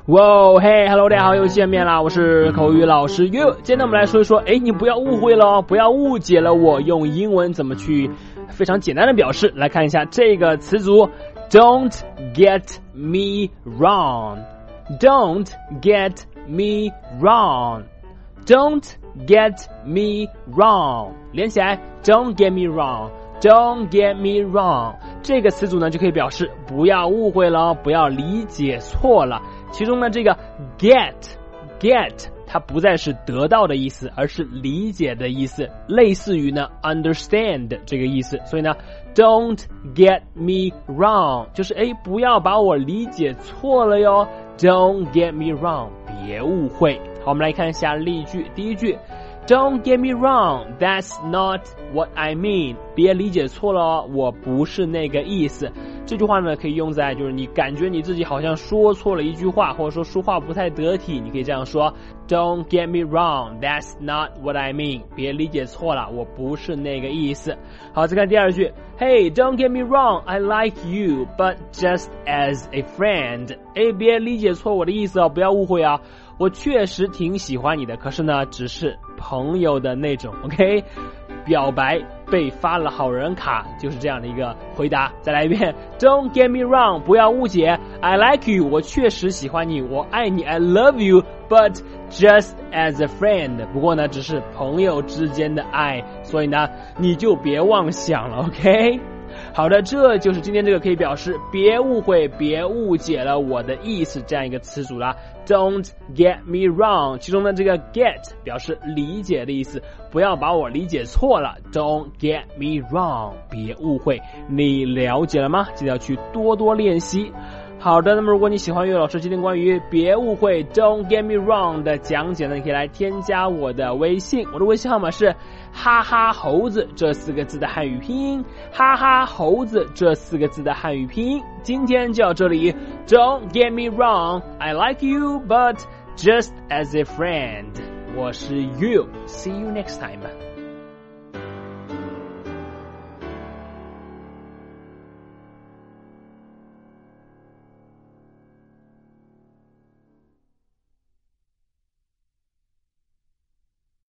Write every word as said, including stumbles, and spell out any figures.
哇嘿 ，Hello， 大家好，又见面啦！我是口语老师 You。今天呢，我们来说一说，哎，你不要误会了，不要误解了我用英文怎么去非常简单的表示。来看一下这个词组 ，Don't get me wrong。Don't get me wrong。Don't get me wrong。连起来 ，Don't get me wrong。Don't get me wrong， 这个词组呢就可以表示不要误会了，不要理解错了。其中呢，这个 get get 它不再是得到的意思，而是理解的意思，类似于呢 understand 这个意思。所以呢 ，Don't get me wrong 就是哎，不要把我理解错了哟。Don't get me wrong， 别误会。好，我们来看一下例句，第一句。Don't get me wrong, that's not what I mean. 别理解错了哦，我不是那个意思。这句话呢，可以用在就是你感觉你自己好像说错了一句话，或者说说话不太得体，你可以这样说 Don't get me wrong, that's not what I mean. 别理解错了，我不是那个意思。好，再看第二句 Hey, don't get me wrong, I like you, but just as a friend. 哎，别理解错我的意思哦，不要误会啊。我确实挺喜欢你的，可是呢，只是朋友的那种 ，OK？ 表白被发了好人卡，就是这样的一个回答。再来一遍 ，Don't get me wrong， 不要误解 ，I like you， 我确实喜欢你，我爱你 ，I love you，but just as a friend， 不过呢，只是朋友之间的爱，所以呢，你就别妄想了 ，OK？好的，这就是今天这个可以表示别误会、别误解了我的意思这样一个词组啦。Don't get me wrong， 其中的这个 get 表示理解的意思，不要把我理解错了。Don't get me wrong， 别误会，你了解了吗？记得要去多多练习。好的，那么如果你喜欢岳老师今天关于别误会 Don't get me wrong 的讲解呢，你可以来添加我的微信，我的微信号码是哈哈猴子这四个字的汉语拼音，哈哈猴子这四个字的汉语拼音。今天就到这里 Don't get me wrong, I like you, but just as a friend。我是 You, see you next time.